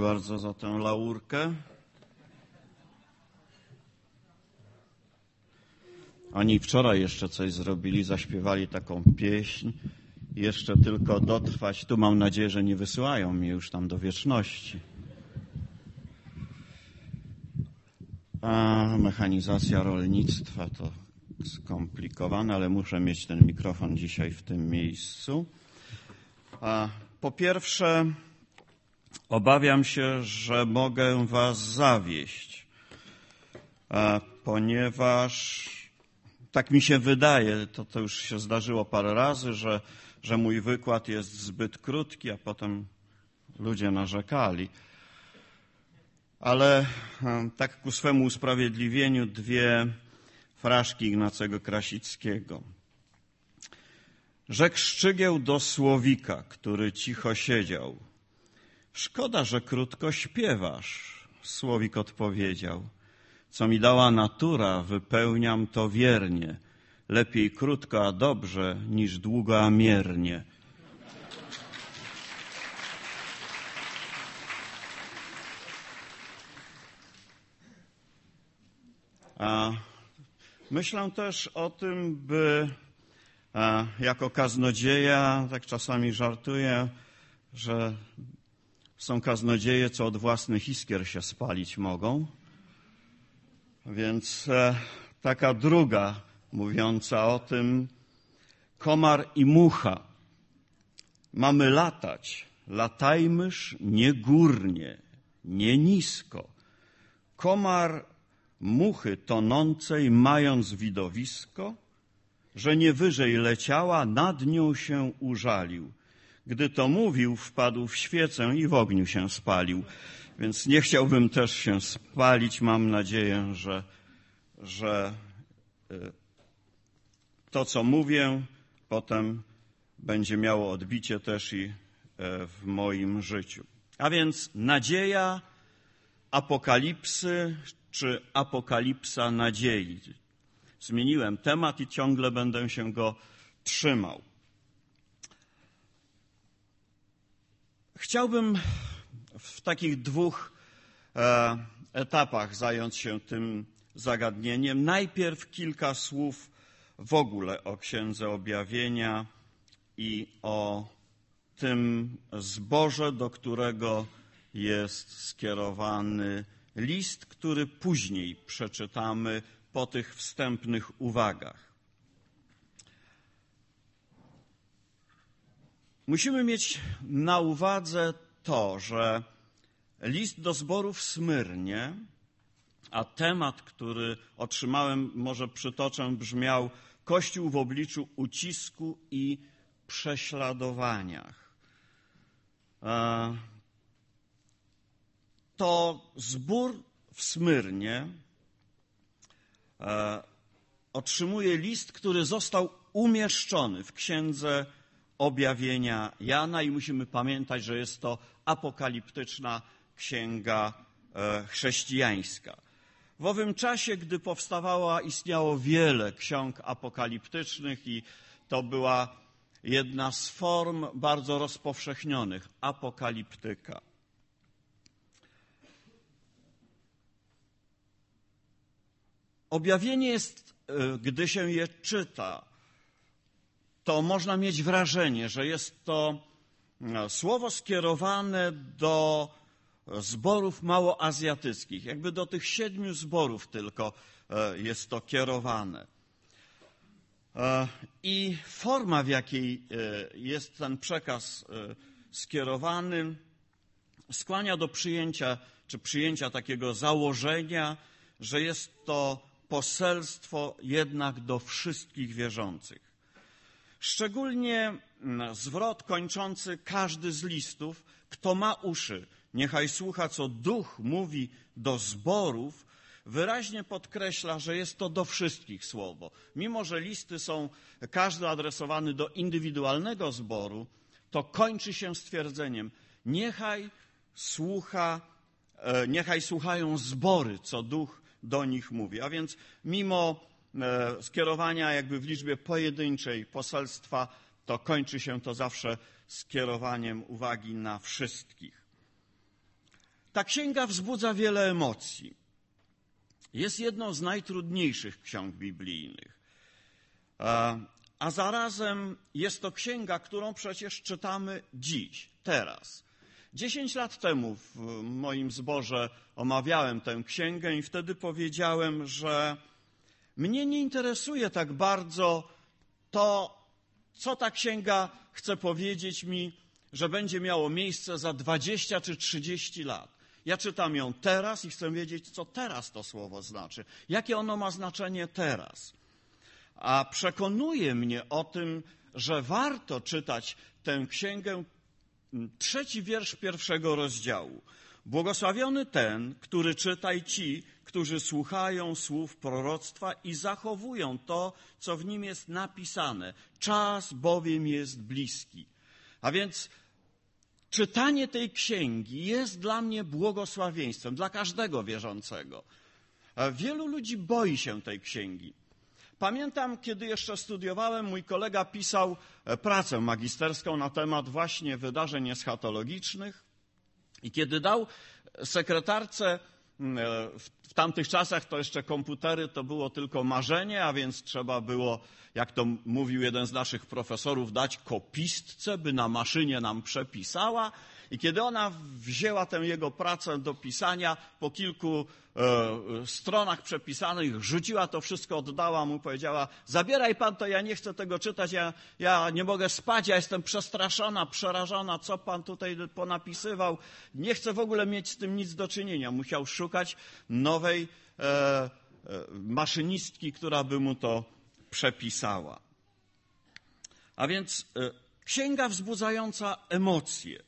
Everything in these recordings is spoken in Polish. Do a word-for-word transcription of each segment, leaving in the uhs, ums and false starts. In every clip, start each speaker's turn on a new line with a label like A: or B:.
A: Bardzo za tę laurkę. Oni wczoraj jeszcze coś zrobili, zaśpiewali taką pieśń. Jeszcze tylko dotrwać. Tu mam nadzieję, że nie wysyłają mnie już tam do wieczności. A mechanizacja rolnictwa to skomplikowane, ale muszę mieć ten mikrofon dzisiaj w tym miejscu. A po pierwsze, obawiam się, że mogę was zawieść, a ponieważ tak mi się wydaje, to, to już się zdarzyło parę razy, że, że mój wykład jest zbyt krótki, a potem ludzie narzekali. Ale tak ku swemu usprawiedliwieniu dwie fraszki Ignacego Krasickiego. Rzekł Szczygieł do Słowika, który cicho siedział. Szkoda, że krótko śpiewasz, Słowik odpowiedział. Co mi dała natura, wypełniam to wiernie. Lepiej krótko, a dobrze, niż długo, a miernie. A myślę też o tym, by a, jako kaznodzieja, tak czasami żartuję, że są kaznodzieje, co od własnych iskier się spalić mogą. Więc e, taka druga mówiąca o tym, komar i mucha. Mamy latać, latajmyż nie górnie, nie nisko. Komar muchy tonącej mając widowisko, że nie wyżej leciała, nad nią się użalił. Gdy to mówił, wpadł w świecę i w ogniu się spalił. Więc nie chciałbym też się spalić. Mam nadzieję, że, że to, co mówię, potem będzie miało odbicie też i w moim życiu. A więc nadzieja apokalipsy czy apokalipsa nadziei. Zmieniłem temat i ciągle będę się go trzymał. Chciałbym w takich dwóch e, etapach zająć się tym zagadnieniem. Najpierw kilka słów w ogóle o Księdze Objawienia i o tym zborze, do którego jest skierowany list, który później przeczytamy po tych wstępnych uwagach. Musimy mieć na uwadze to, że list do zboru w Smyrnie, a temat, który otrzymałem, może przytoczę, brzmiał Kościół w obliczu ucisku i prześladowaniach. To zbór w Smyrnie otrzymuje list, który został umieszczony w Księdze Objawienia Jana i musimy pamiętać, że jest to apokaliptyczna księga chrześcijańska. W owym czasie, gdy powstawała, istniało wiele ksiąg apokaliptycznych i to była jedna z form bardzo rozpowszechnionych, apokaliptyka. Objawienie jest, gdy się je czyta, to można mieć wrażenie, że jest to słowo skierowane do zborów małoazjatyckich. Jakby do tych siedmiu zborów tylko jest to kierowane. I forma, w jakiej jest ten przekaz skierowany, skłania do przyjęcia, czy przyjęcia takiego założenia, że jest to poselstwo jednak do wszystkich wierzących. Szczególnie zwrot kończący każdy z listów, kto ma uszy, niechaj słucha, co Duch mówi do zborów, wyraźnie podkreśla, że jest to do wszystkich słowo. Mimo że listy są każdy adresowany do indywidualnego zboru, to kończy się stwierdzeniem, niechaj słucha, niechaj słuchają zbory, co Duch do nich mówi. A więc mimo skierowania jakby w liczbie pojedynczej poselstwa, to kończy się to zawsze skierowaniem uwagi na wszystkich. Ta księga wzbudza wiele emocji. Jest jedną z najtrudniejszych ksiąg biblijnych. A zarazem jest to księga, którą przecież czytamy dziś, teraz. Dziesięć lat temu w moim zborze omawiałem tę księgę i wtedy powiedziałem, że mnie nie interesuje tak bardzo to, co ta księga chce powiedzieć mi, że będzie miało miejsce za dwadzieścia czy trzydzieści lat. Ja czytam ją teraz i chcę wiedzieć, co teraz to słowo znaczy, jakie ono ma znaczenie teraz. A przekonuje mnie o tym, że warto czytać tę księgę, trzeci wiersz pierwszego rozdziału. Błogosławiony ten, który czyta i ci, którzy słuchają słów proroctwa i zachowują to, co w nim jest napisane. Czas bowiem jest bliski. A więc czytanie tej księgi jest dla mnie błogosławieństwem, dla każdego wierzącego. Wielu ludzi boi się tej księgi. Pamiętam, kiedy jeszcze studiowałem, mój kolega pisał pracę magisterską na temat właśnie wydarzeń eschatologicznych i kiedy dał sekretarce, w tamtych czasach to jeszcze komputery to było tylko marzenie, a więc trzeba było, jak to mówił jeden z naszych profesorów, dać kopistce, by na maszynie nam przepisała. I kiedy ona wzięła tę jego pracę do pisania, po kilku e, stronach przepisanych, rzuciła to wszystko, oddała mu, powiedziała: zabieraj pan to, ja nie chcę tego czytać, ja, ja nie mogę spać, ja jestem przestraszona, przerażona, co pan tutaj ponapisywał, nie chcę w ogóle mieć z tym nic do czynienia. Musiał szukać nowej e, e, maszynistki, która by mu to przepisała. A więc e, księga wzbudzająca emocje.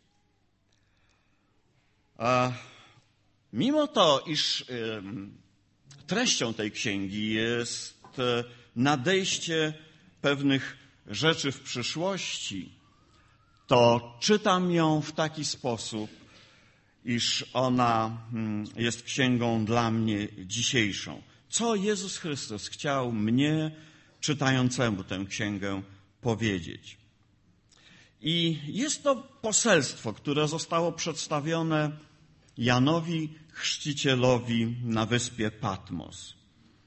A: A mimo to, iż treścią tej księgi jest nadejście pewnych rzeczy w przyszłości, to czytam ją w taki sposób, iż ona jest księgą dla mnie dzisiejszą. Co Jezus Chrystus chciał mnie, czytającemu tę księgę, powiedzieć? I jest to poselstwo, które zostało przedstawione Janowi Chrzcicielowi na wyspie Patmos.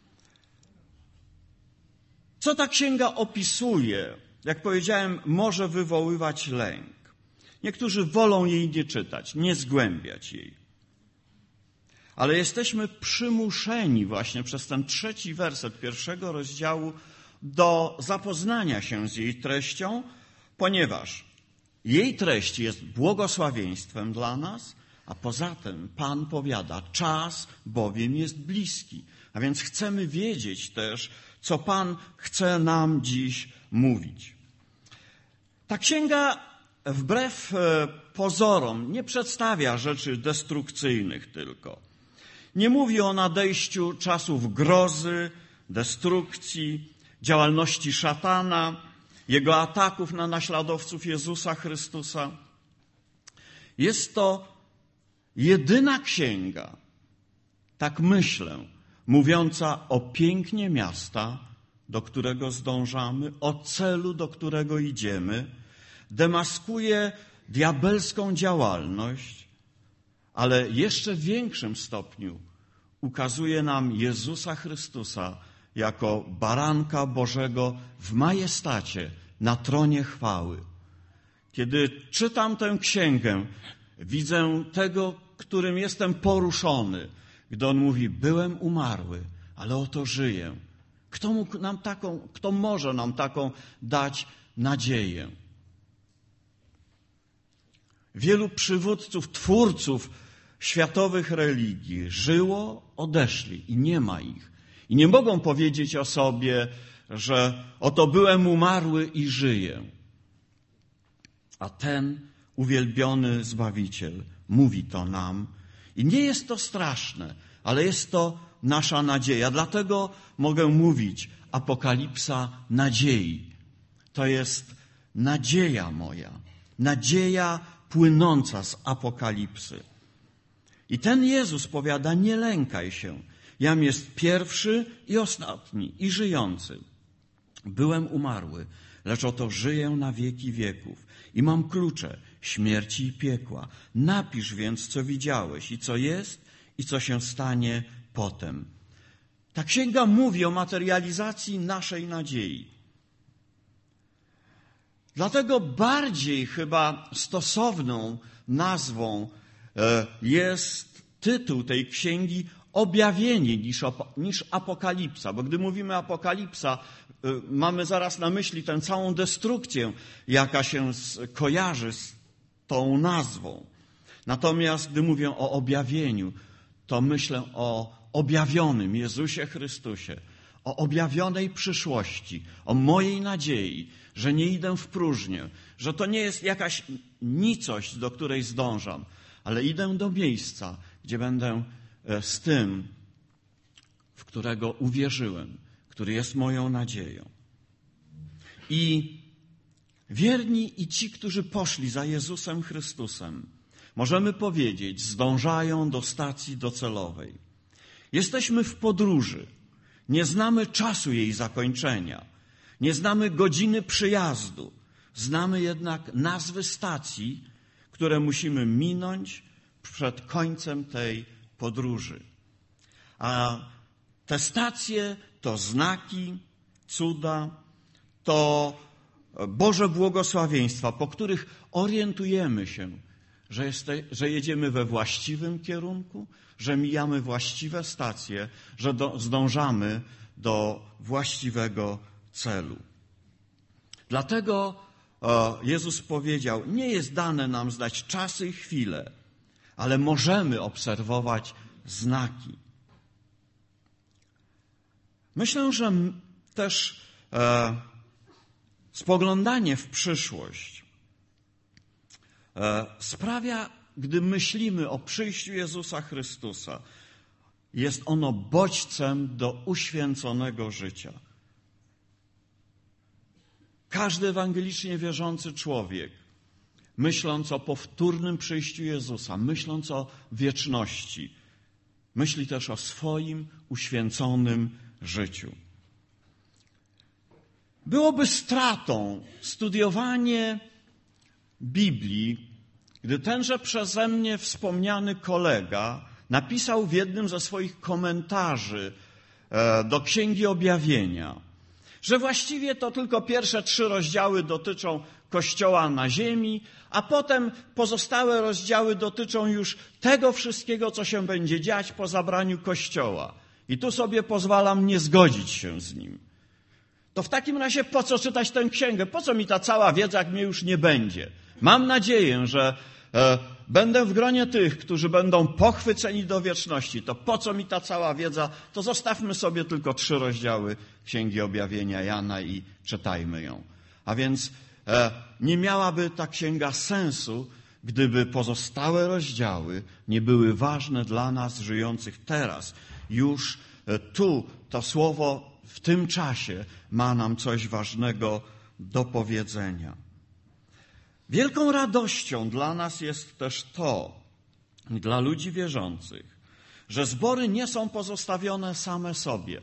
A: Co ta księga opisuje, jak powiedziałem, może wywoływać lęk. Niektórzy wolą jej nie czytać, nie zgłębiać jej. Ale jesteśmy przymuszeni właśnie przez ten trzeci werset pierwszego rozdziału do zapoznania się z jej treścią, ponieważ jej treść jest błogosławieństwem dla nas, a poza tym Pan powiada, czas bowiem jest bliski. A więc chcemy wiedzieć też, co Pan chce nam dziś mówić. Ta księga wbrew pozorom nie przedstawia rzeczy destrukcyjnych tylko. Nie mówi o nadejściu czasów grozy, destrukcji, działalności szatana, jego ataków na naśladowców Jezusa Chrystusa. Jest to jedyna księga, tak myślę, mówiąca o pięknie miasta, do którego zdążamy, o celu, do którego idziemy, demaskuje diabelską działalność, ale jeszcze w większym stopniu ukazuje nam Jezusa Chrystusa jako baranka Bożego w majestacie na tronie chwały. Kiedy czytam tę księgę, widzę tego, którym jestem poruszony, gdy on mówi: byłem umarły, ale oto żyję. Kto mógł nam taką, kto może nam taką dać nadzieję? Wielu przywódców, twórców światowych religii żyło, odeszli i nie ma ich. I nie mogą powiedzieć o sobie, że oto byłem umarły i żyję. A ten uwielbiony Zbawiciel mówi to nam. I nie jest to straszne, ale jest to nasza nadzieja. Dlatego mogę mówić apokalipsa nadziei. To jest nadzieja moja. Nadzieja płynąca z apokalipsy. I ten Jezus powiada: nie lękaj się. Jam jest pierwszy i ostatni i żyjący. Byłem umarły, lecz oto żyję na wieki wieków i mam klucze śmierci i piekła. Napisz więc, co widziałeś i co jest i co się stanie potem. Ta księga mówi o materializacji naszej nadziei. Dlatego bardziej chyba stosowną nazwą jest tytuł tej księgi Objawienie niż, niż Apokalipsa, bo gdy mówimy Apokalipsa, mamy zaraz na myśli tę całą destrukcję, jaka się kojarzy z tą nazwą. Natomiast gdy mówię o objawieniu, to myślę o objawionym Jezusie Chrystusie, o objawionej przyszłości, o mojej nadziei, że nie idę w próżnię, że to nie jest jakaś nicość, do której zdążam, ale idę do miejsca, gdzie będę z tym, w którego uwierzyłem, który jest moją nadzieją. I wierni i ci, którzy poszli za Jezusem Chrystusem, możemy powiedzieć, zdążają do stacji docelowej. Jesteśmy w podróży, nie znamy czasu jej zakończenia, nie znamy godziny przyjazdu, znamy jednak nazwy stacji, które musimy minąć przed końcem tej podróży. A te stacje to znaki, cuda, to Boże błogosławieństwa, po których orientujemy się, że, jeste, że jedziemy we właściwym kierunku, że mijamy właściwe stacje, że do, zdążamy do właściwego celu. Dlatego o, Jezus powiedział, nie jest dane nam znać czasy i chwile, ale możemy obserwować znaki. Myślę, że też e, spoglądanie w przyszłość e, sprawia, gdy myślimy o przyjściu Jezusa Chrystusa, jest ono bodźcem do uświęconego życia. Każdy ewangelicznie wierzący człowiek, myśląc o powtórnym przyjściu Jezusa, myśląc o wieczności, myśli też o swoim uświęconym życiu. Byłoby stratą studiowanie Biblii, gdy tenże przeze mnie wspomniany kolega napisał w jednym ze swoich komentarzy do Księgi Objawienia, że właściwie to tylko pierwsze trzy rozdziały dotyczą Kościoła na ziemi, a potem pozostałe rozdziały dotyczą już tego wszystkiego, co się będzie dziać po zabraniu Kościoła. I tu sobie pozwalam nie zgodzić się z nim. To w takim razie po co czytać tę księgę? Po co mi ta cała wiedza, jak mnie już nie będzie? Mam nadzieję, że e, będę w gronie tych, którzy będą pochwyceni do wieczności. To po co mi ta cała wiedza? To zostawmy sobie tylko trzy rozdziały Księgi Objawienia Jana i czytajmy ją. A więc e, nie miałaby ta księga sensu, gdyby pozostałe rozdziały nie były ważne dla nas żyjących teraz. Już e, tu to słowo w tym czasie ma nam coś ważnego do powiedzenia. Wielką radością dla nas jest też to, dla ludzi wierzących, że zbory nie są pozostawione same sobie.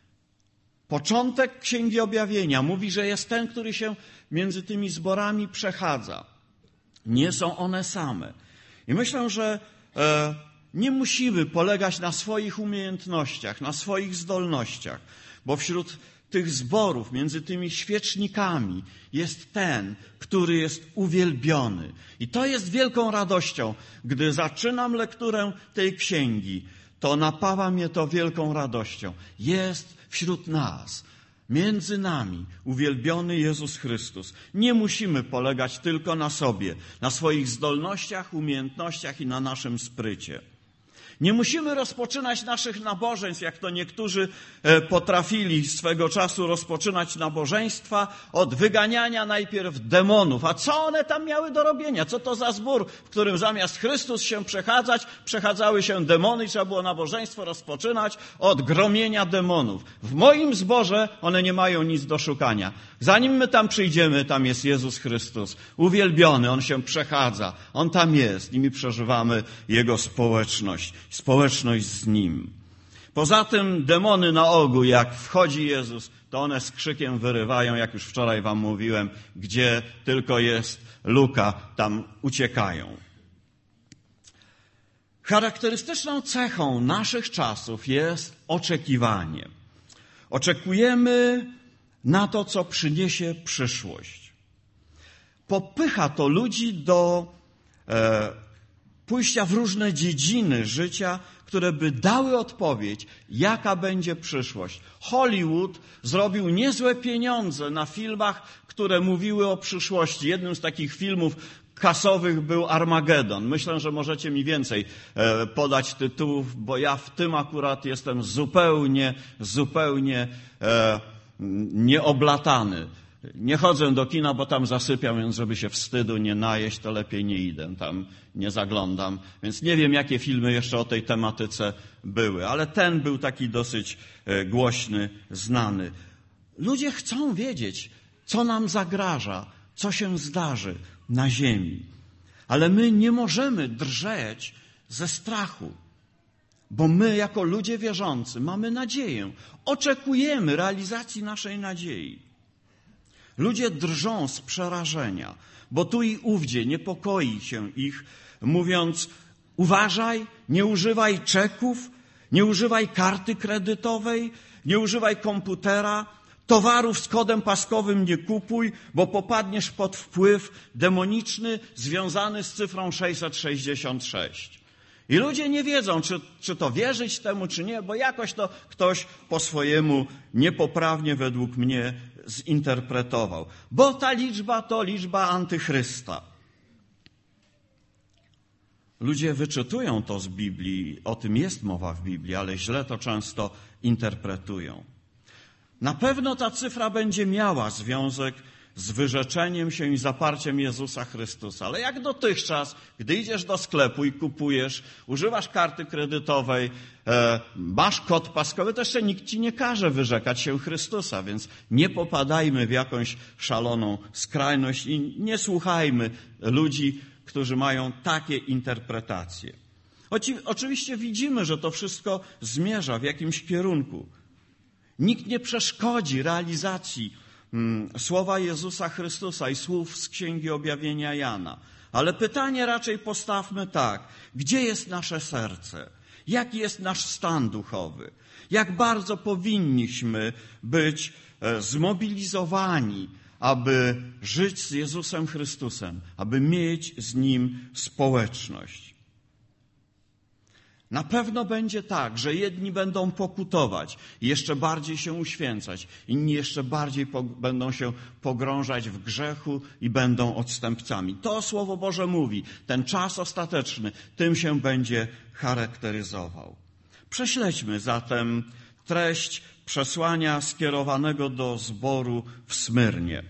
A: Początek Księgi Objawienia mówi, że jest ten, który się między tymi zborami przechadza. Nie są one same. I myślę, że e, nie musimy polegać na swoich umiejętnościach, na swoich zdolnościach, bo wśród tych zborów, między tymi świecznikami jest ten, który jest uwielbiony. I to jest wielką radością. Gdy zaczynam lekturę tej księgi, to napawa mnie to wielką radością. Jest wśród nas, między nami, uwielbiony Jezus Chrystus. Nie musimy polegać tylko na sobie, na swoich zdolnościach, umiejętnościach i na naszym sprycie. Nie musimy rozpoczynać naszych nabożeństw, jak to niektórzy potrafili swego czasu rozpoczynać nabożeństwa od wyganiania najpierw demonów. A co one tam miały do robienia? Co to za zbór, w którym zamiast Chrystus się przechadzać, przechadzały się demony i trzeba było nabożeństwo rozpoczynać od gromienia demonów. W moim zborze one nie mają nic do szukania. Zanim my tam przyjdziemy, tam jest Jezus Chrystus. Uwielbiony, On się przechadza. On tam jest i my przeżywamy Jego społeczność. Społeczność z Nim. Poza tym demony na ogół, jak wchodzi Jezus, to one z krzykiem wyrywają, jak już wczoraj wam mówiłem, gdzie tylko jest luka, tam uciekają. Charakterystyczną cechą naszych czasów jest oczekiwanie. Oczekujemy na to, co przyniesie przyszłość. Popycha to ludzi do e, pójścia w różne dziedziny życia, które by dały odpowiedź, jaka będzie przyszłość. Hollywood zrobił niezłe pieniądze na filmach, które mówiły o przyszłości. Jednym z takich filmów kasowych był Armagedon. Myślę, że możecie mi więcej e, podać tytułów, bo ja w tym akurat jestem zupełnie, zupełnie e, nieoblatany. Nie chodzę do kina, bo tam zasypiam, więc żeby się wstydu nie najeść, to lepiej nie idę, tam nie zaglądam. Więc nie wiem, jakie filmy jeszcze o tej tematyce były, ale ten był taki dosyć głośny, znany. Ludzie chcą wiedzieć, co nam zagraża, co się zdarzy na ziemi. Ale my nie możemy drżeć ze strachu, bo my jako ludzie wierzący mamy nadzieję, oczekujemy realizacji naszej nadziei. Ludzie drżą z przerażenia, bo tu i ówdzie niepokoi się ich, mówiąc: uważaj, nie używaj czeków, nie używaj karty kredytowej, nie używaj komputera, towarów z kodem paskowym nie kupuj, bo popadniesz pod wpływ demoniczny związany z cyfrą sześćset sześćdziesiąt sześć. I ludzie nie wiedzą, czy, czy to wierzyć temu, czy nie, bo jakoś to ktoś po swojemu niepoprawnie według mnie zinterpretował. Bo ta liczba to liczba antychrysta. Ludzie wyczytują to z Biblii, o tym jest mowa w Biblii, ale źle to często interpretują. Na pewno ta cyfra będzie miała związek z wyrzeczeniem się i zaparciem Jezusa Chrystusa. Ale jak dotychczas, gdy idziesz do sklepu i kupujesz, używasz karty kredytowej, e, masz kod paskowy, to jeszcze nikt ci nie każe wyrzekać się Chrystusa, więc nie popadajmy w jakąś szaloną skrajność i nie słuchajmy ludzi, którzy mają takie interpretacje. Oci- oczywiście widzimy, że to wszystko zmierza w jakimś kierunku. Nikt nie przeszkodzi realizacji słowa Jezusa Chrystusa i słów z Księgi Objawienia Jana. Ale pytanie raczej postawmy tak. Gdzie jest nasze serce? Jaki jest nasz stan duchowy? Jak bardzo powinniśmy być zmobilizowani, aby żyć z Jezusem Chrystusem, aby mieć z Nim społeczność? Na pewno będzie tak, że jedni będą pokutować i jeszcze bardziej się uświęcać, inni jeszcze bardziej po, będą się pogrążać w grzechu i będą odstępcami. To Słowo Boże mówi, ten czas ostateczny tym się będzie charakteryzował. Prześledźmy zatem treść przesłania skierowanego do zboru w Smyrnie.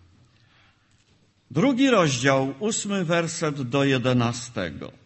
A: Drugi rozdział, ósmy werset do jedenastego.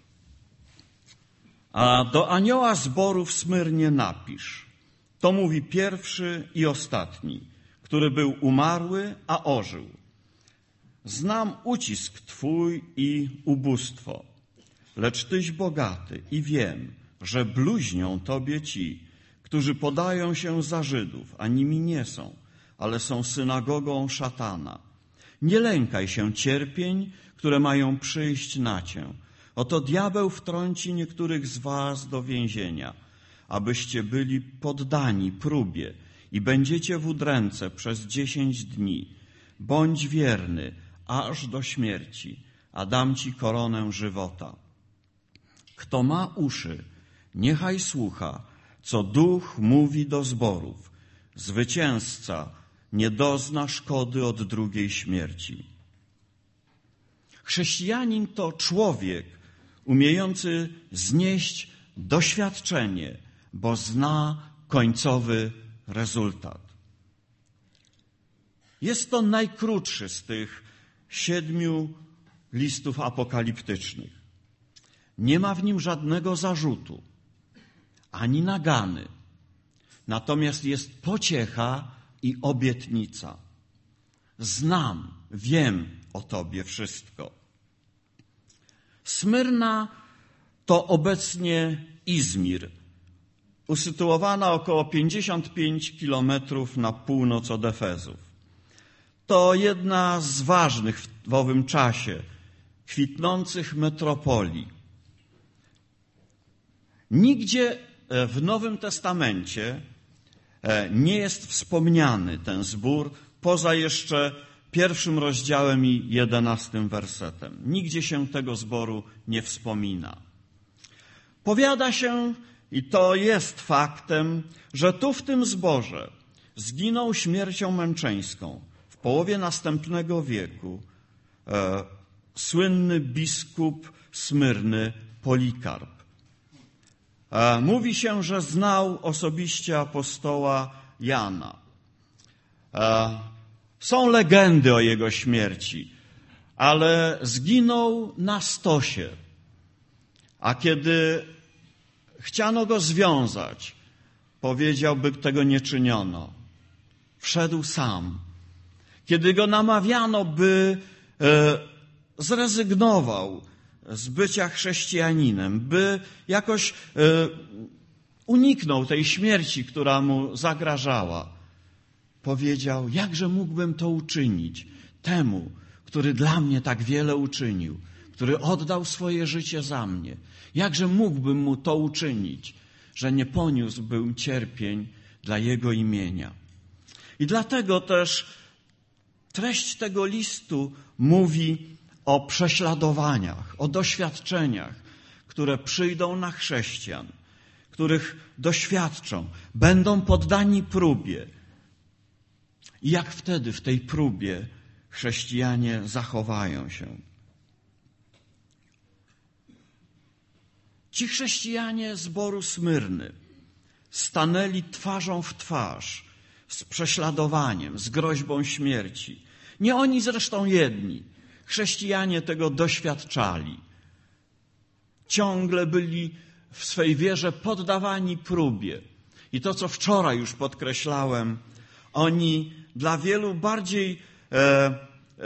A: A do anioła zboru w Smyrnie napisz. To mówi pierwszy i ostatni, który był umarły, a ożył. Znam ucisk twój i ubóstwo, lecz tyś bogaty i wiem, że bluźnią tobie ci, którzy podają się za Żydów, a nimi nie są, ale są synagogą szatana. Nie lękaj się cierpień, które mają przyjść na cię. Oto diabeł wtrąci niektórych z was do więzienia, abyście byli poddani próbie i będziecie w udręce przez dziesięć dni. Bądź wierny aż do śmierci, a dam ci koronę żywota. Kto ma uszy, niechaj słucha, co Duch mówi do zborów. Zwycięzca nie dozna szkody od drugiej śmierci. Chrześcijanin to człowiek umiejący znieść doświadczenie, bo zna końcowy rezultat. Jest to najkrótszy z tych siedmiu listów apokaliptycznych. Nie ma w nim żadnego zarzutu, ani nagany. Natomiast jest pociecha i obietnica. Znam, wiem o tobie wszystko. Smyrna to obecnie Izmir, usytuowana około pięćdziesiąt pięć kilometrów na północ od Efezów. To jedna z ważnych w owym czasie kwitnących metropolii. Nigdzie w Nowym Testamencie nie jest wspomniany ten zbór, poza jeszcze pierwszym rozdziałem i jedenastym wersetem. Nigdzie się tego zboru nie wspomina. Powiada się, i to jest faktem, że tu w tym zborze zginął śmiercią męczeńską w połowie następnego wieku e, słynny biskup Smyrny Polikarp. E, mówi się, że znał osobiście apostoła Jana. E, są legendy o jego śmierci, ale zginął na stosie. A kiedy chciano go związać, powiedział, by tego nie czyniono. Wszedł sam. Kiedy go namawiano, by e, zrezygnował z bycia chrześcijaninem, by jakoś e, uniknął tej śmierci, która mu zagrażała, powiedział, jakże mógłbym to uczynić temu, który dla mnie tak wiele uczynił, który oddał swoje życie za mnie. Jakże mógłbym mu to uczynić, że nie poniósłbym cierpień dla jego imienia. I dlatego też treść tego listu mówi o prześladowaniach, o doświadczeniach, które przyjdą na chrześcijan, których doświadczą, będą poddani próbie. I jak wtedy w tej próbie chrześcijanie zachowają się. Ci chrześcijanie zboru Smyrny stanęli twarzą w twarz z prześladowaniem, z groźbą śmierci. Nie oni zresztą jedni. Chrześcijanie tego doświadczali. Ciągle byli w swej wierze poddawani próbie. I to, co wczoraj już podkreślałem, oni dla wielu bardziej e, e,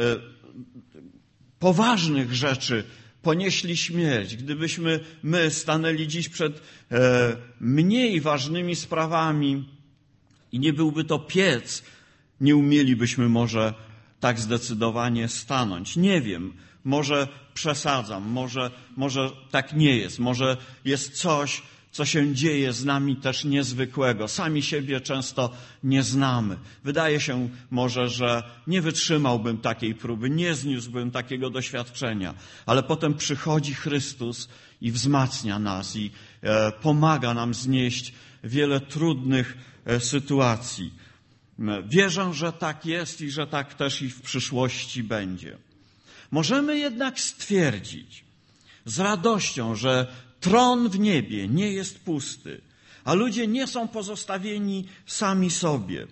A: poważnych rzeczy ponieśli śmierć. Gdybyśmy my stanęli dziś przed e, mniej ważnymi sprawami i nie byłby to piec, nie umielibyśmy może tak zdecydowanie stanąć. Nie wiem, może przesadzam, może, może tak nie jest, może jest coś, co się dzieje z nami też niezwykłego. Sami siebie często nie znamy. Wydaje się może, że nie wytrzymałbym takiej próby, nie zniósłbym takiego doświadczenia, ale potem przychodzi Chrystus i wzmacnia nas i e, pomaga nam znieść wiele trudnych e, sytuacji. Wierzę, że tak jest i że tak też i w przyszłości będzie. Możemy jednak stwierdzić z radością, że tron w niebie nie jest pusty, a ludzie nie są pozostawieni sami sobie,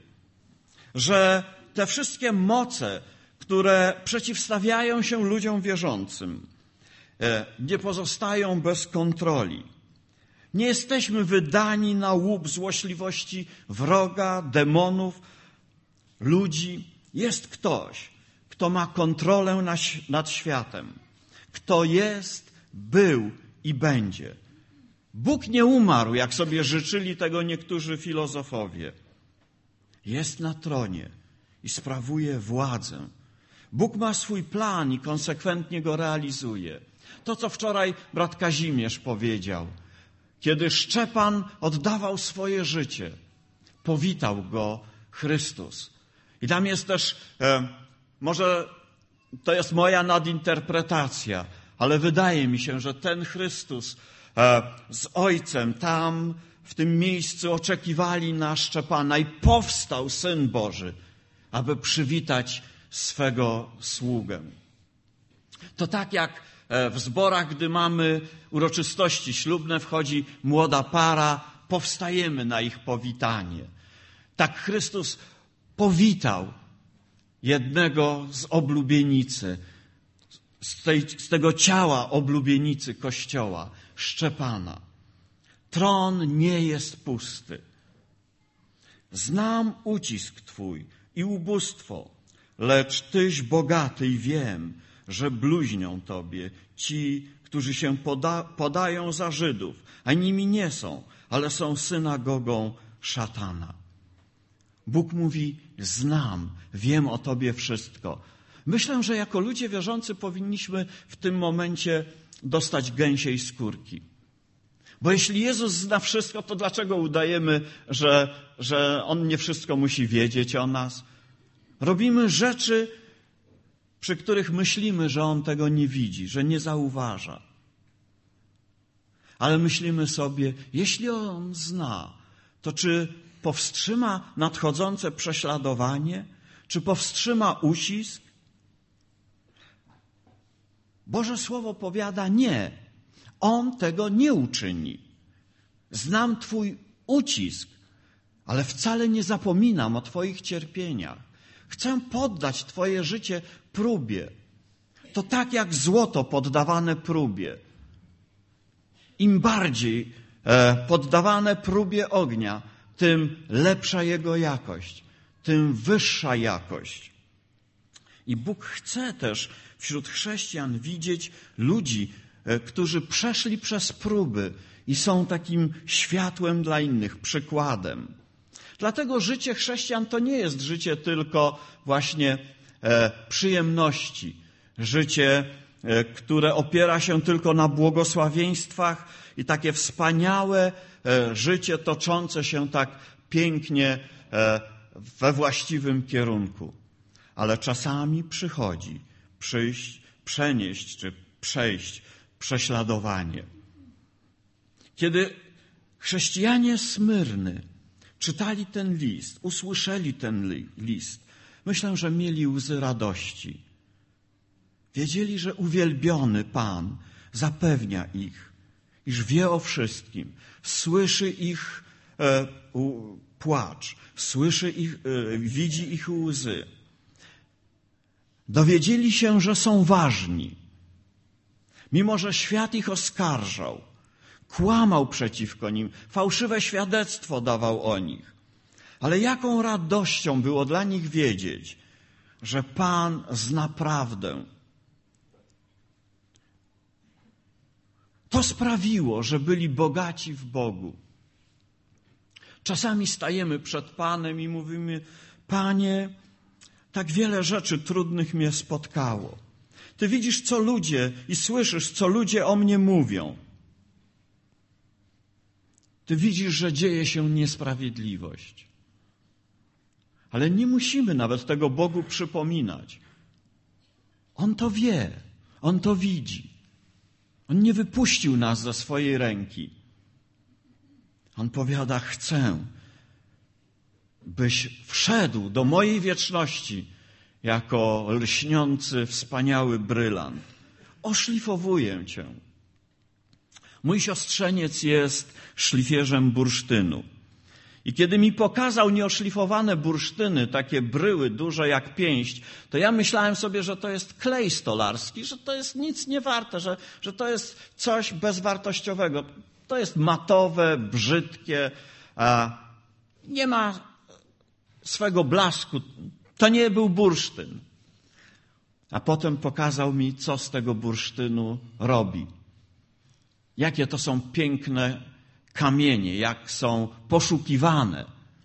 A: że te wszystkie moce, które przeciwstawiają się ludziom wierzącym, nie pozostają bez kontroli. Nie jesteśmy wydani na łup złośliwości wroga, demonów, ludzi. Jest ktoś, kto ma kontrolę nad światem, kto jest, był i będzie. Bóg nie umarł, jak sobie życzyli tego niektórzy filozofowie. Jest na tronie i sprawuje władzę. Bóg ma swój plan i konsekwentnie go realizuje. To, co wczoraj brat Kazimierz powiedział. Kiedy Szczepan oddawał swoje życie, powitał go Chrystus. I tam jest też, e, może to jest moja nadinterpretacja, ale wydaje mi się, że ten Chrystus e, z Ojcem tam w tym miejscu oczekiwali na Szczepana i powstał Syn Boży, aby przywitać swego sługę. To tak jak w zborach, gdy mamy uroczystości ślubne, wchodzi młoda para, powstajemy na ich powitanie. Tak Chrystus powitał jednego z oblubienicy, z, tej, z tego ciała oblubienicy Kościoła, Szczepana. Tron nie jest pusty. Znam ucisk Twój i ubóstwo, lecz Tyś bogaty i wiem, że bluźnią Tobie ci, którzy się poda, podają za Żydów, a nimi nie są, ale są synagogą szatana. Bóg mówi, znam, wiem o Tobie wszystko. Myślę, że jako ludzie wierzący powinniśmy w tym momencie dostać gęsiej skórki. Bo jeśli Jezus zna wszystko, to dlaczego udajemy, że, że On nie wszystko musi wiedzieć o nas? Robimy rzeczy, przy których myślimy, że On tego nie widzi, że nie zauważa. Ale myślimy sobie, jeśli On zna, to czy powstrzyma nadchodzące prześladowanie? Czy powstrzyma ucisk? Boże Słowo powiada nie. On tego nie uczyni. Znam Twój ucisk, ale wcale nie zapominam o Twoich cierpieniach. Chcę poddać Twoje życie próbie. To tak jak złoto poddawane próbie. Im bardziej e, poddawane próbie ognia, tym lepsza jego jakość, tym wyższa jakość. I Bóg chce też wśród chrześcijan widzieć ludzi, e, którzy przeszli przez próby i są takim światłem dla innych, przykładem. Dlatego życie chrześcijan to nie jest życie tylko właśnie e, przyjemności, życie, e, które opiera się tylko na błogosławieństwach i takie wspaniałe e, życie toczące się tak pięknie e, we właściwym kierunku. Ale czasami przychodzi przyjść, przenieść czy przejść prześladowanie. Kiedy chrześcijanie Smyrny czytali ten list, usłyszeli ten li, list, myślę, że mieli łzy radości. Wiedzieli, że uwielbiony Pan zapewnia ich, iż wie o wszystkim, słyszy ich e, u, płacz, słyszy ich, e, widzi ich łzy. Dowiedzieli się, że są ważni. Mimo że świat ich oskarżał, kłamał przeciwko nim, fałszywe świadectwo dawał o nich. Ale jaką radością było dla nich wiedzieć, że Pan zna prawdę. To sprawiło, że byli bogaci w Bogu. Czasami stajemy przed Panem i mówimy, Panie, tak wiele rzeczy trudnych mnie spotkało. Ty widzisz, co ludzie i słyszysz, co ludzie o mnie mówią. Ty widzisz, że dzieje się niesprawiedliwość. Ale nie musimy nawet tego Bogu przypominać. On to wie, On to widzi. On nie wypuścił nas ze swojej ręki. On powiada, chcę, byś wszedł do mojej wieczności jako lśniący, wspaniały brylant. Oszlifowuję cię. Mój siostrzeniec jest szlifierzem bursztynu. I kiedy mi pokazał nieoszlifowane bursztyny, takie bryły duże jak pięść, to ja myślałem sobie, że to jest klej stolarski, że to jest nic nie warte, że, że to jest coś bezwartościowego. To jest matowe, brzydkie, a nie ma swego blasku. To nie był bursztyn. A potem pokazał mi, co z tego bursztynu robi. Jakie to są piękne kamienie, jak są poszukiwane.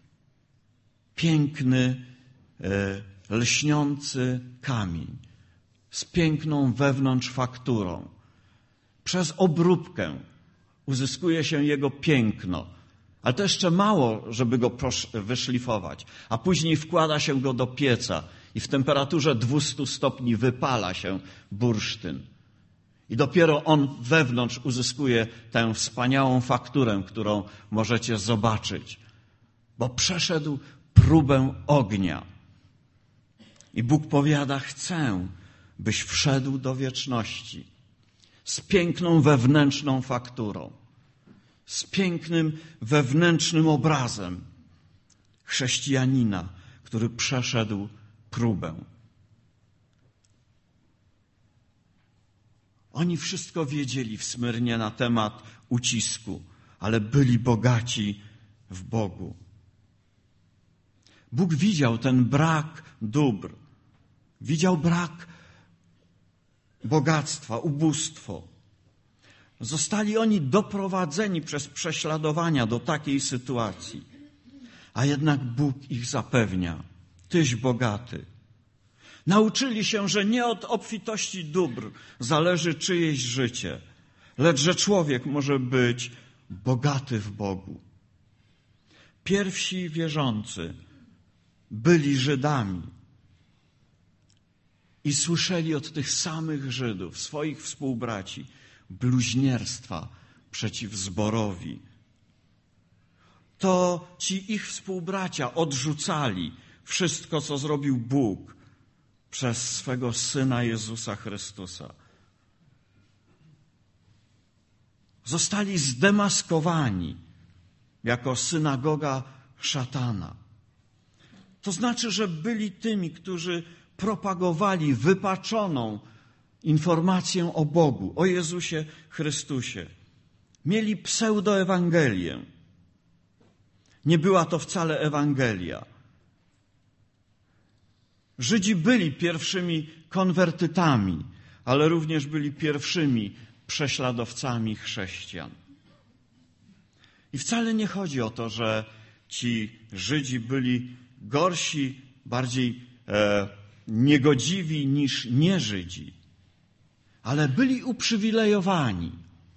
A: Piękny, e, lśniący kamień z piękną wewnątrz fakturą. Przez obróbkę uzyskuje się jego piękno. Ale to jeszcze mało, żeby go wyszlifować. A później wkłada się go do pieca i w temperaturze dwustu stopni wypala się bursztyn. I dopiero on wewnątrz uzyskuje tę wspaniałą fakturę, którą możecie zobaczyć. Bo przeszedł próbę ognia. I Bóg powiada, chcę, byś wszedł do wieczności z piękną wewnętrzną fakturą, z pięknym wewnętrznym obrazem chrześcijanina, który przeszedł próbę. Oni wszystko wiedzieli w Smyrnie na temat ucisku, ale byli bogaci w Bogu. Bóg widział ten brak dóbr, widział brak bogactwa, ubóstwo. Zostali oni doprowadzeni przez prześladowania do takiej sytuacji. A jednak Bóg ich zapewnia: Tyś bogaty. Nauczyli się, że nie od obfitości dóbr zależy czyjeś życie, lecz że człowiek może być bogaty w Bogu. Pierwsi wierzący byli Żydami i słyszeli od tych samych Żydów, swoich współbraci, bluźnierstwa przeciw zborowi. To ci ich współbracia odrzucali wszystko, co zrobił Bóg przez swego Syna Jezusa Chrystusa. Zostali zdemaskowani jako synagoga szatana. To znaczy, że byli tymi, którzy propagowali wypaczoną informację o Bogu, o Jezusie Chrystusie. Mieli pseudoewangelię. Nie była to wcale Ewangelia. Żydzi byli pierwszymi konwertytami, ale również byli pierwszymi prześladowcami chrześcijan. I wcale nie chodzi o to, że ci Żydzi byli gorsi, bardziej e, niegodziwi niż nieżydzi, ale byli uprzywilejowani.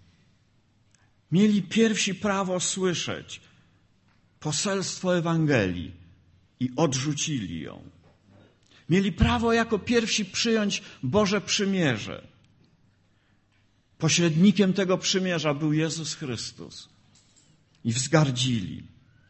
A: Mieli pierwsi prawo słyszeć poselstwo Ewangelii i odrzucili ją. Mieli prawo jako pierwsi przyjąć Boże przymierze. Pośrednikiem tego przymierza był Jezus Chrystus. I wzgardzili.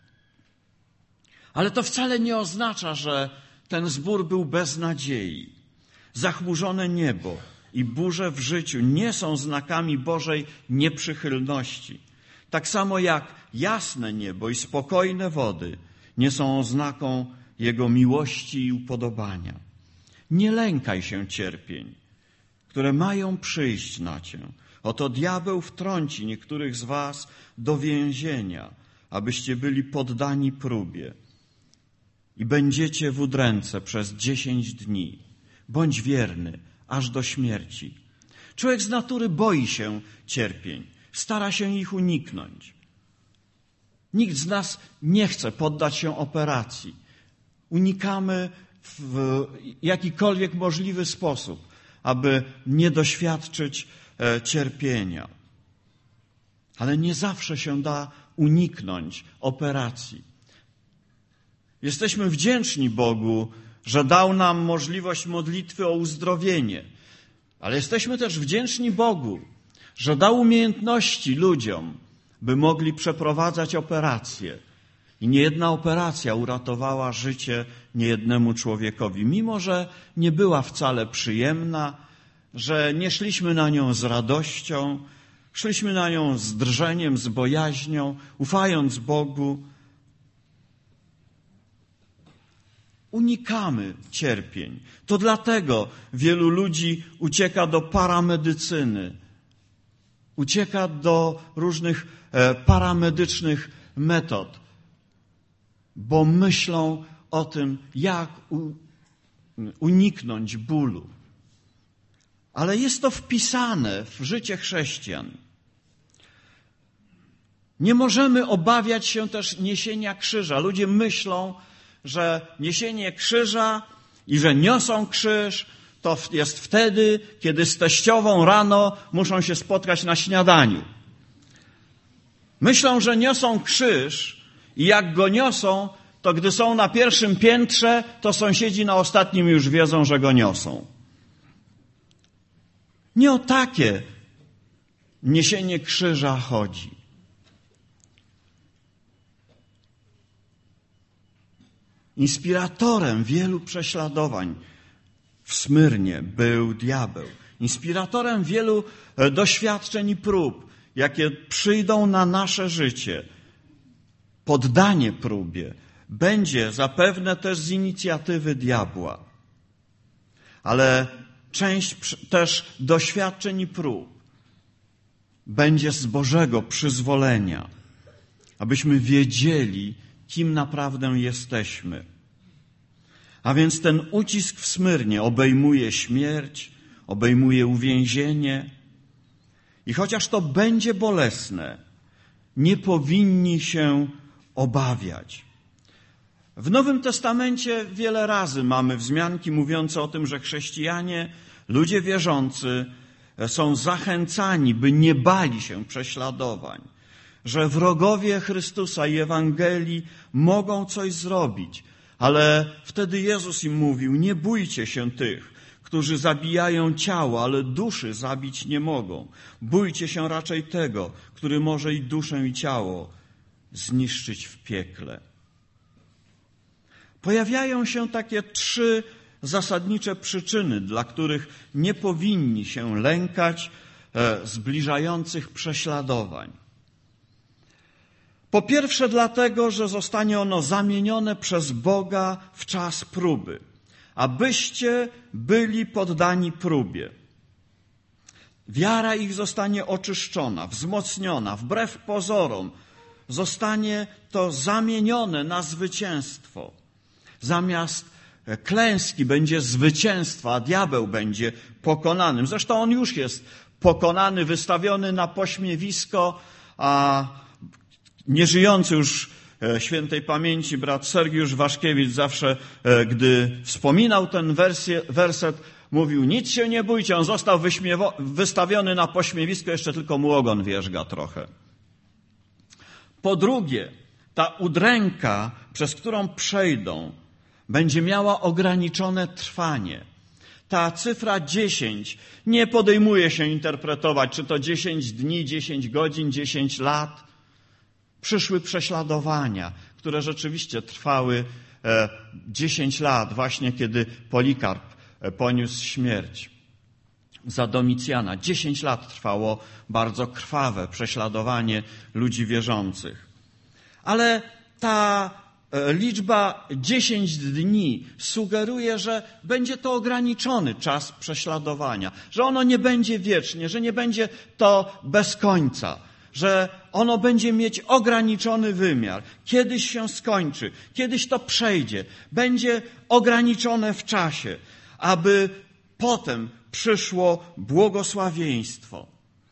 A: Ale to wcale nie oznacza, że ten zbór był bez nadziei. Zachmurzone niebo i burze w życiu nie są znakami Bożej nieprzychylności. Tak samo jak jasne niebo i spokojne wody nie są oznaką Jego miłości i upodobania. Nie lękaj się cierpień, które mają przyjść na cię. Oto diabeł wtrąci niektórych z was do więzienia, abyście byli poddani próbie i będziecie w udręce przez dziesięć dni. Bądź wierny aż do śmierci. Człowiek z natury boi się cierpień, stara się ich uniknąć. Nikt z nas nie chce poddać się operacji. Unikamy w jakikolwiek możliwy sposób, aby nie doświadczyć cierpienia. Ale nie zawsze się da uniknąć operacji. Jesteśmy wdzięczni Bogu, że dał nam możliwość modlitwy o uzdrowienie. Ale jesteśmy też wdzięczni Bogu, że dał umiejętności ludziom, by mogli przeprowadzać operacje. I niejedna operacja uratowała życie niejednemu człowiekowi, mimo że nie była wcale przyjemna, że nie szliśmy na nią z radością, szliśmy na nią z drżeniem, z bojaźnią, ufając Bogu. Unikamy cierpień. To dlatego wielu ludzi ucieka do paramedycyny, ucieka do różnych paramedycznych metod, bo myślą o tym, jak uniknąć bólu. Ale jest to wpisane w życie chrześcijan. Nie możemy obawiać się też niesienia krzyża. Ludzie myślą, że niesienie krzyża i że niosą krzyż to jest wtedy, kiedy z teściową rano muszą się spotkać na śniadaniu. Myślą, że niosą krzyż i jak go niosą, to gdy są na pierwszym piętrze, to sąsiedzi na ostatnim już wiedzą, że go niosą. Nie o takie niesienie krzyża chodzi. Inspiratorem wielu prześladowań w Smyrnie był diabeł. Inspiratorem wielu doświadczeń i prób, jakie przyjdą na nasze życie. Poddanie próbie będzie zapewne też z inicjatywy diabła. Ale część też doświadczeń i prób będzie z Bożego przyzwolenia, abyśmy wiedzieli, kim naprawdę jesteśmy. A więc ten ucisk w Smyrnie obejmuje śmierć, obejmuje uwięzienie I chociaż to będzie bolesne, nie powinni się obawiać. W Nowym Testamencie wiele razy mamy wzmianki mówiące o tym, że chrześcijanie, ludzie wierzący są zachęcani, by nie bali się prześladowań, że wrogowie Chrystusa i Ewangelii mogą coś zrobić, ale wtedy Jezus im mówił: nie bójcie się tych, którzy zabijają ciało, ale duszy zabić nie mogą. Bójcie się raczej tego, który może i duszę, i ciało zniszczyć w piekle. Pojawiają się takie trzy zasadnicze przyczyny, dla których nie powinni się lękać e, zbliżających prześladowań. Po pierwsze dlatego, że zostanie ono zamienione przez Boga w czas próby, abyście byli poddani próbie. Wiara ich zostanie oczyszczona, wzmocniona, wbrew pozorom. Zostanie to zamienione na zwycięstwo. Zamiast klęski będzie zwycięstwo, a diabeł będzie pokonanym. Zresztą on już jest pokonany, wystawiony na pośmiewisko, a nieżyjący już świętej pamięci brat Sergiusz Waszkiewicz zawsze, gdy wspominał ten wersję, werset, mówił: nic się nie bójcie, on został wyśmiewo- wystawiony na pośmiewisko, jeszcze tylko mu ogon wierzga trochę. Po drugie, ta udręka, przez którą przejdą, będzie miała ograniczone trwanie. Ta cyfra dziesięć nie podejmuje się interpretować, czy to dziesięć dni, dziesięć godzin, dziesięć lat. Przyszły prześladowania, które rzeczywiście trwały dziesięć lat, właśnie kiedy Polikarp poniósł śmierć za Domicjana. dziesięć lat trwało bardzo krwawe prześladowanie ludzi wierzących. Ale ta liczba dziesięć dni sugeruje, że będzie to ograniczony czas prześladowania, że ono nie będzie wiecznie, że nie będzie to bez końca, że ono będzie mieć ograniczony wymiar. Kiedyś się skończy, kiedyś to przejdzie, będzie ograniczone w czasie, aby potem przyszło błogosławieństwo.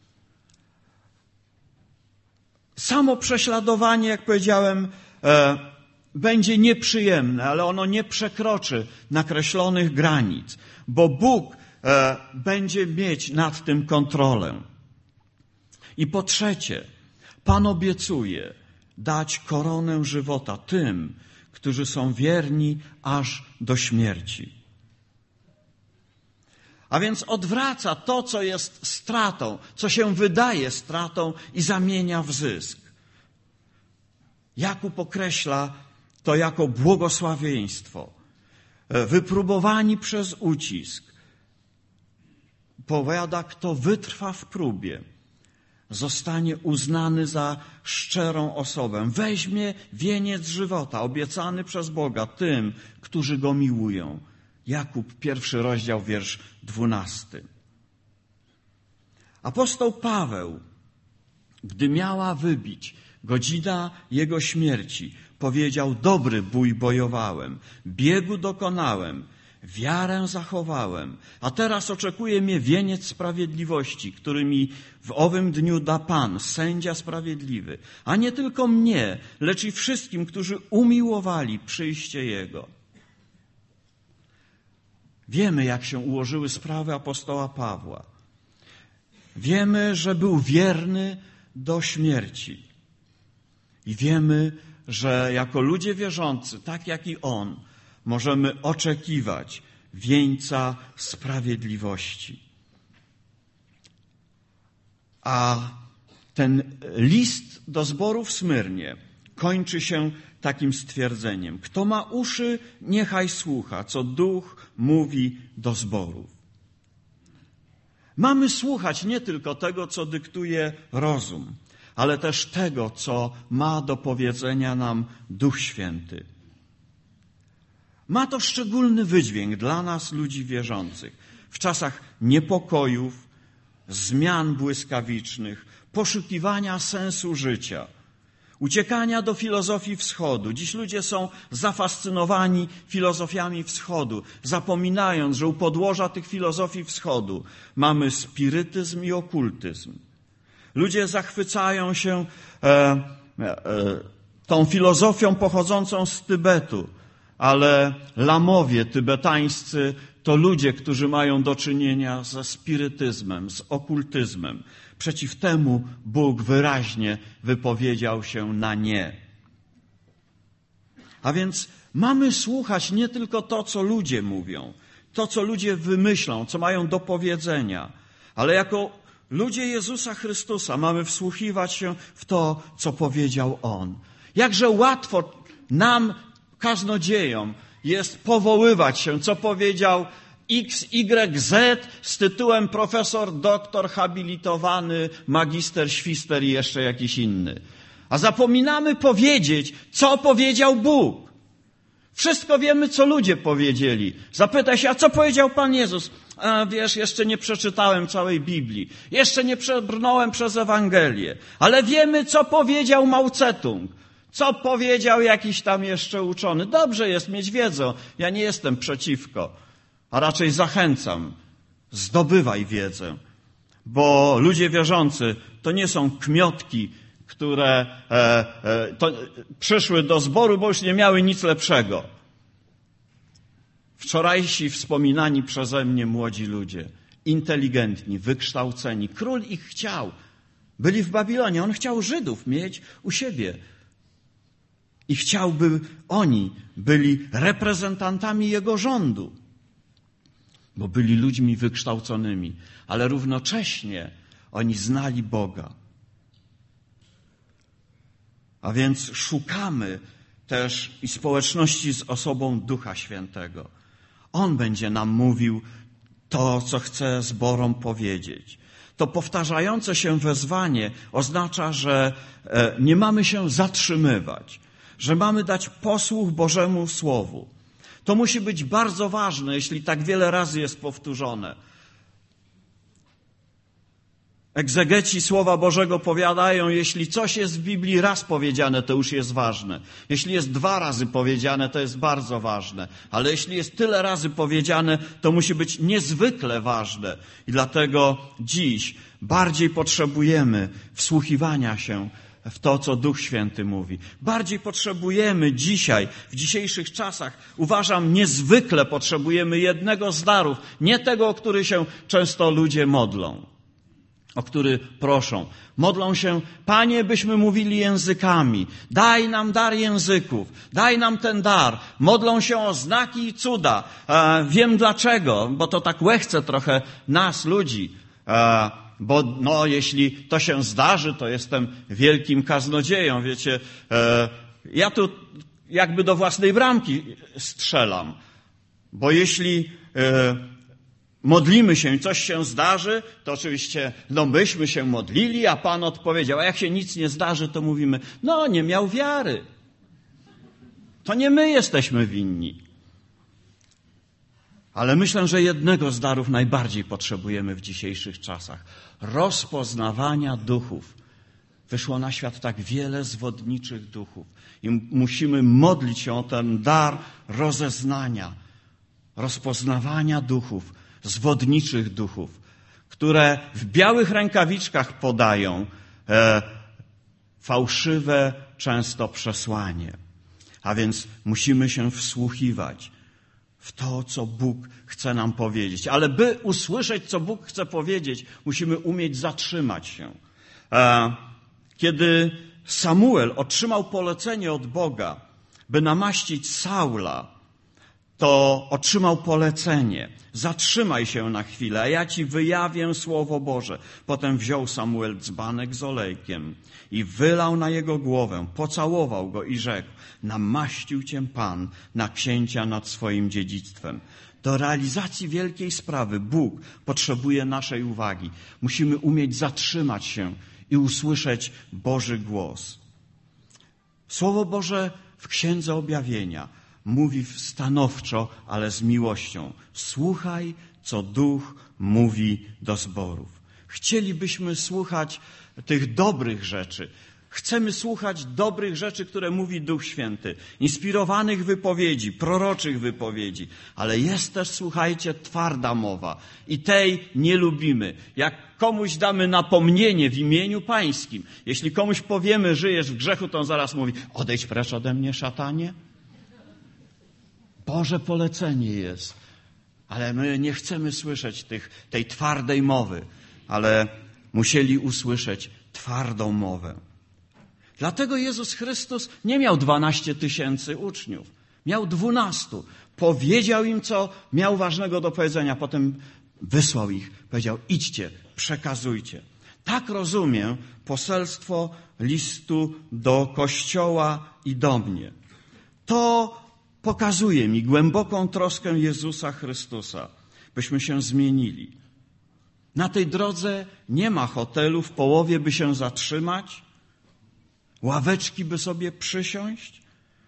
A: Samo prześladowanie, jak powiedziałem, e, będzie nieprzyjemne, ale ono nie przekroczy nakreślonych granic, bo Bóg e, będzie mieć nad tym kontrolę. I po trzecie, Pan obiecuje dać koronę żywota tym, którzy są wierni aż do śmierci. A więc odwraca to, co jest stratą, co się wydaje stratą, i zamienia w zysk. Jakub określa to jako błogosławieństwo. Wypróbowani przez ucisk. Powiada, kto wytrwa w próbie, zostanie uznany za szczerą osobę. Weźmie wieniec żywota obiecany przez Boga tym, którzy Go miłują. Jakub, pierwszy rozdział, wiersz dwunasty. Apostoł Paweł, gdy miała wybić godzina jego śmierci, powiedział: dobry bój bojowałem, biegu dokonałem, wiarę zachowałem, a teraz oczekuje mnie wieniec sprawiedliwości, który mi w owym dniu da Pan, sędzia sprawiedliwy, a nie tylko mnie, lecz i wszystkim, którzy umiłowali przyjście Jego. Wiemy, jak się ułożyły sprawy apostoła Pawła. Wiemy, że był wierny do śmierci. I wiemy, że jako ludzie wierzący, tak jak i on, możemy oczekiwać wieńca sprawiedliwości. A ten list do zboru w Smyrnie kończy się takim stwierdzeniem: kto ma uszy, niechaj słucha, co Duch mówi do zborów. Mamy słuchać nie tylko tego, co dyktuje rozum, ale też tego, co ma do powiedzenia nam Duch Święty. Ma to szczególny wydźwięk dla nas, ludzi wierzących. W czasach niepokojów, zmian błyskawicznych, poszukiwania sensu życia, uciekania do filozofii wschodu. Dziś ludzie są zafascynowani filozofiami wschodu, zapominając, że u podłoża tych filozofii wschodu mamy spirytyzm i okultyzm. Ludzie zachwycają się e, e, tą filozofią pochodzącą z Tybetu, ale lamowie tybetańscy to ludzie, którzy mają do czynienia ze spirytyzmem, z okultyzmem. Przeciw temu Bóg wyraźnie wypowiedział się na nie. A więc mamy słuchać nie tylko to, co ludzie mówią, to, co ludzie wymyślą, co mają do powiedzenia, ale jako ludzie Jezusa Chrystusa mamy wsłuchiwać się w to, co powiedział On. Jakże łatwo nam, kaznodziejom, jest powoływać się, co powiedział X Y Z z tytułem profesor, doktor, habilitowany, magister, świster i jeszcze jakiś inny. A zapominamy powiedzieć, co powiedział Bóg. Wszystko wiemy, co ludzie powiedzieli. Zapytaj się, a co powiedział Pan Jezus? A wiesz, jeszcze nie przeczytałem całej Biblii. Jeszcze nie przebrnąłem przez Ewangelię. Ale wiemy, co powiedział Mao Tse-tung. Co powiedział jakiś tam jeszcze uczony. Dobrze jest mieć wiedzę. Ja nie jestem przeciwko, a raczej zachęcam. Zdobywaj wiedzę. Bo ludzie wierzący to nie są kmiotki, które e, e, to, przyszły do zboru, bo już nie miały nic lepszego. Wczorajsi wspominani przeze mnie młodzi ludzie, inteligentni, wykształceni. Król ich chciał. Byli w Babilonie. On chciał Żydów mieć u siebie. I chciałby oni byli reprezentantami jego rządu. Bo byli ludźmi wykształconymi. Ale równocześnie oni znali Boga. A więc szukamy też i społeczności z osobą Ducha Świętego. On będzie nam mówił to, co chce zborom powiedzieć. To powtarzające się wezwanie oznacza, że nie mamy się zatrzymywać, że mamy dać posłuch Bożemu Słowu. To musi być bardzo ważne, jeśli tak wiele razy jest powtórzone. Egzegeci Słowa Bożego powiadają, jeśli coś jest w Biblii raz powiedziane, to już jest ważne. Jeśli jest dwa razy powiedziane, to jest bardzo ważne. Ale jeśli jest tyle razy powiedziane, to musi być niezwykle ważne. I dlatego dziś bardziej potrzebujemy wsłuchiwania się w to, co Duch Święty mówi. Bardziej potrzebujemy dzisiaj, w dzisiejszych czasach, uważam, niezwykle potrzebujemy jednego z darów, nie tego, o który się często ludzie modlą, o który proszą. Modlą się, Panie, byśmy mówili językami. Daj nam dar języków. Daj nam ten dar. Modlą się o znaki i cuda. E, wiem dlaczego, bo to tak łechce trochę nas, ludzi. E, bo no, jeśli to się zdarzy, to jestem wielkim kaznodzieją. Wiecie, e, ja tu jakby do własnej bramki strzelam. Bo jeśli e, modlimy się i coś się zdarzy, to oczywiście, no myśmy się modlili, a Pan odpowiedział. A jak się nic nie zdarzy, to mówimy, no nie miał wiary. To nie my jesteśmy winni. Ale myślę, że jednego z darów najbardziej potrzebujemy w dzisiejszych czasach. Rozpoznawania duchów. Wyszło na świat tak wiele zwodniczych duchów. I musimy modlić się o ten dar rozeznania, rozpoznawania duchów, zwodniczych duchów, które w białych rękawiczkach podają e, fałszywe często przesłanie. A więc musimy się wsłuchiwać w to, co Bóg chce nam powiedzieć. Ale by usłyszeć, co Bóg chce powiedzieć, musimy umieć zatrzymać się. E, kiedy Samuel otrzymał polecenie od Boga, by namaścić Saula, to otrzymał polecenie. Zatrzymaj się na chwilę, a ja ci wyjawię Słowo Boże. Potem wziął Samuel dzbanek z olejkiem i wylał na jego głowę, pocałował go i rzekł, namaścił cię Pan na księcia nad swoim dziedzictwem. Do realizacji wielkiej sprawy Bóg potrzebuje naszej uwagi. Musimy umieć zatrzymać się i usłyszeć Boży głos. Słowo Boże w Księdze Objawienia mówi stanowczo, ale z miłością. Słuchaj, co Duch mówi do zborów. Chcielibyśmy słuchać tych dobrych rzeczy. Chcemy słuchać dobrych rzeczy, które mówi Duch Święty, inspirowanych wypowiedzi, proroczych wypowiedzi, ale jest też, słuchajcie, twarda mowa i tej nie lubimy. Jak komuś damy napomnienie w imieniu Pańskim, jeśli komuś powiemy, żyjesz w grzechu, to on zaraz mówi, odejdź precz ode mnie, szatanie. Boże polecenie jest, ale my nie chcemy słyszeć tych, tej twardej mowy, ale musieli usłyszeć twardą mowę. Dlatego Jezus Chrystus nie miał dwanaście tysięcy uczniów. Miał dwunastu. Powiedział im, co miał ważnego do powiedzenia. Potem wysłał ich. Powiedział, idźcie, przekazujcie. Tak rozumiem poselstwo listu do Kościoła i do mnie. To pokazuje mi głęboką troskę Jezusa Chrystusa, byśmy się zmienili. Na tej drodze nie ma hotelu, w połowie by się zatrzymać, ławeczki by sobie przysiąść,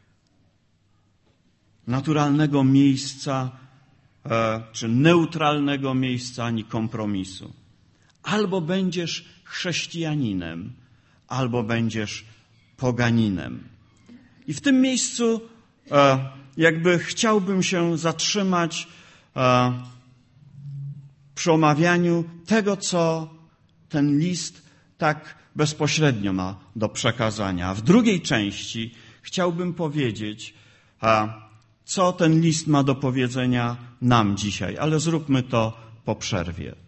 A: naturalnego miejsca e, czy neutralnego miejsca ani kompromisu. Albo będziesz chrześcijaninem, albo będziesz poganinem. I w tym miejscu e, jakby chciałbym się zatrzymać e, przy omawianiu tego, co ten list tak bezpośrednio ma do przekazania. A w drugiej części chciałbym powiedzieć, co ten list ma do powiedzenia nam dzisiaj, ale zróbmy to po przerwie.